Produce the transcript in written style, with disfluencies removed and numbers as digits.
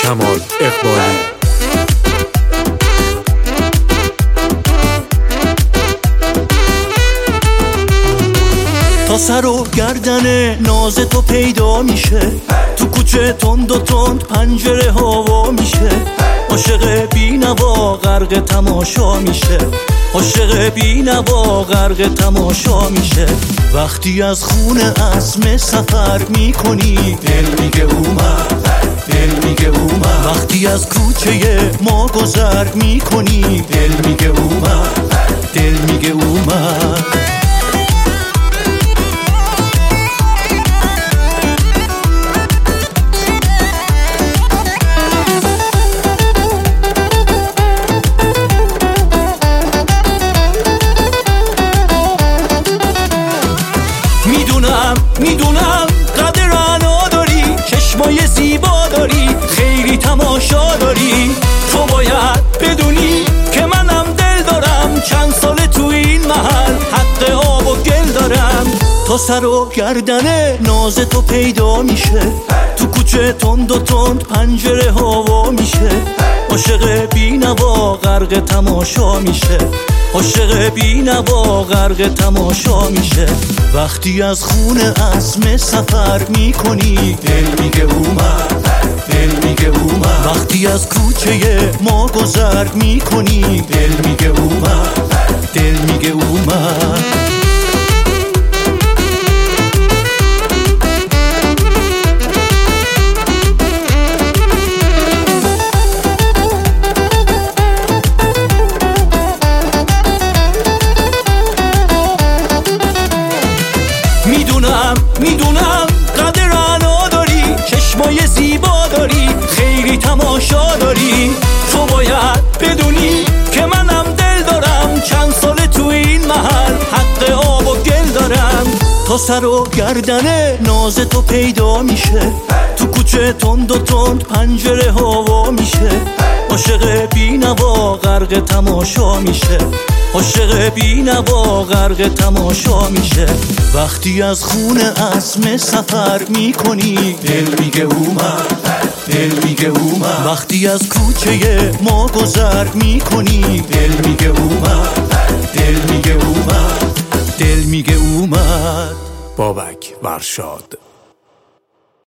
کمال اقبالی. تا سر و گردن ناز تو پیدا میشه، تو کوچه تند و تند پنجره هوا میشه. عاشق بی‌نوا غرق تماشا میشه، عاشق بی‌نوا غرق تماشا میشه. وقتی از خونه عزم سفر میکنی دل میگه اومد، دل میگه اومد. وقتی از کوچه ما گذر میکنی دل میگه اومد، دل میگه اومد. میدونم قدر انا داری، چشمای زیبا داری، خیلی تماشا داری. تو باید بدونی که منم دل دارم، چند سال تو این محل حق آب و گل دارم. تا سر و گردن ناز تو پیدا میشه، تو کوچه تند و تند پنجره هوا میشه. عاشق بی‌نوا غرق تماشا میشه، عاشق بی‌نوا غرق تماشا میشه. وقتی از خونه عزم سفر میکنی دل میگه اومد، دل میگه اومد. وقتی از کوچه ما گذر میکنی دل میگه اومد، دل میگه اومد. میدونم قدر انا داری، چشمای زیبا داری، خیلی تماشا داری. تو باید بدونی که منم دل دارم، چند سال تو این محل حق آب و گل دارم. تا سر و گردن ناز تو پیدا میشه، تو کوچه تند و تند پنجره هوا میشه. عاشق بی‌نوا غرق تماشا میشه، عاشق بی‌نوا غرق تماشا میشه. وقتی از خونه عزم سفر میکنی دل میگه اومد، دل میگه اومد. وقتی از کوچه ما گذر میکنی دل میگه اومد، دل میگه اومد، دل میگه اومد. بابک ورشاد.